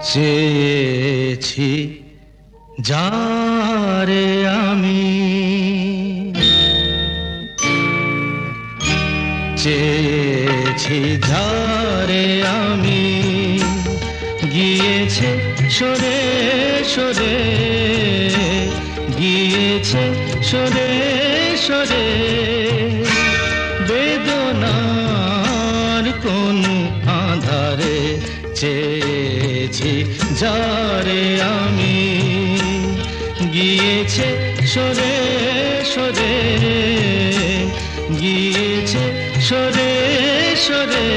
চেয়েছি যারে আমি, চেয়েছি যারে আমি, গিয়েছে সরে সরে, গিয়েছে সরে সরে। বেদনার কোন আধারে চেয়েছি যারে আমি, গিয়েছে সরে সরে, গিয়েছে সরে সরে।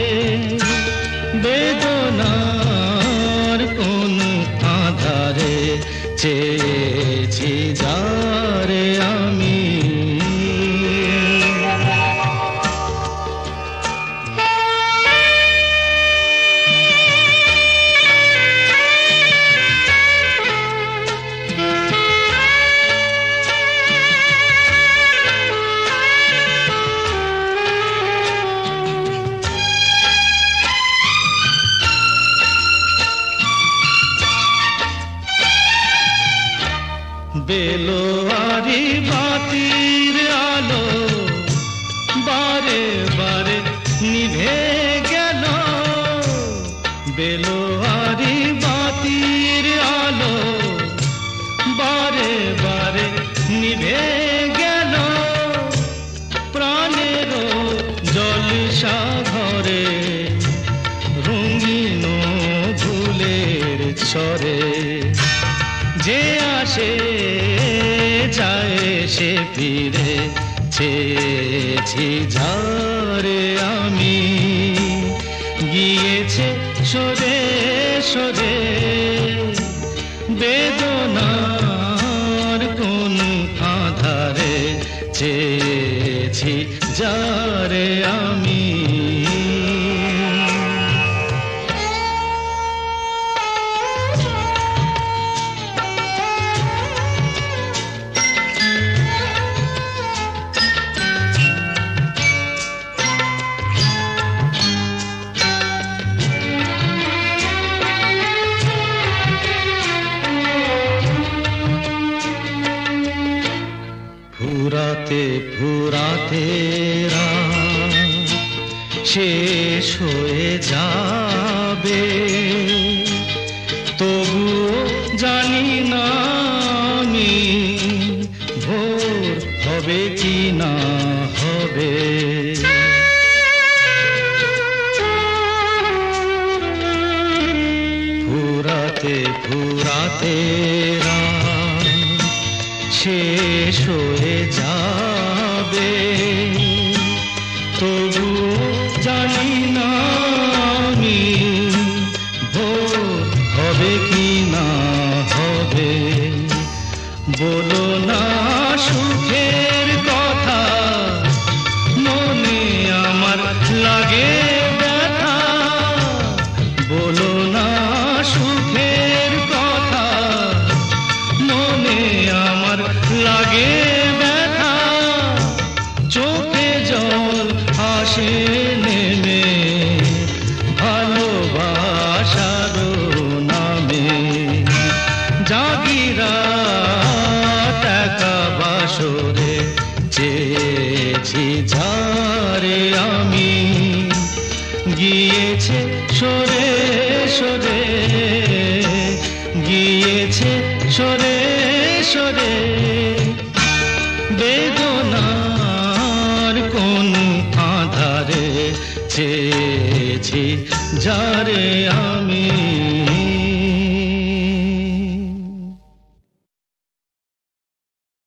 বেদনার কোন আধারে চেয়েছি যারে আমি। বেলোয়ারি বাতির আলো বারে বারে নিভে গেল, বেলোয়ারি বাতির আলো বারে বারে নিভে গেল। প্রাণের জলসা ঘরে রঙিন ফুলের ছড়ে, যে আসে যায় সে ফিরে। চেয়েছি যারে আমি, গিয়েছে সরে সরে। বেদনার কোন আধারে চেয়েছি যারে আমি। ফুরাতে ফুরাতে রাত শেষ হয়ে যাবে, তবুও জানি না আমি ভোর হবে কি না হবে। ফুরাতে ফুরাতে রাত শেষ হয়ে যাবে, তবু জানি না আমি ভোর হবে কি না হবে। বলো না সুখের কথা, মনে আমার লাগে ব্যথা। বলো না সুখের কথা, মনে আমার লাগে ব্যথা। চোখে জল আসে নেমে ভালোবাসার নামে। জাগিরা টাকা বাসরে চেয়েছি যারে আমি, গিয়েছে সরে সরে, গিয়েছে সরে সরে। বেদনার কোন আধারে চেয়েছি যারে আমি।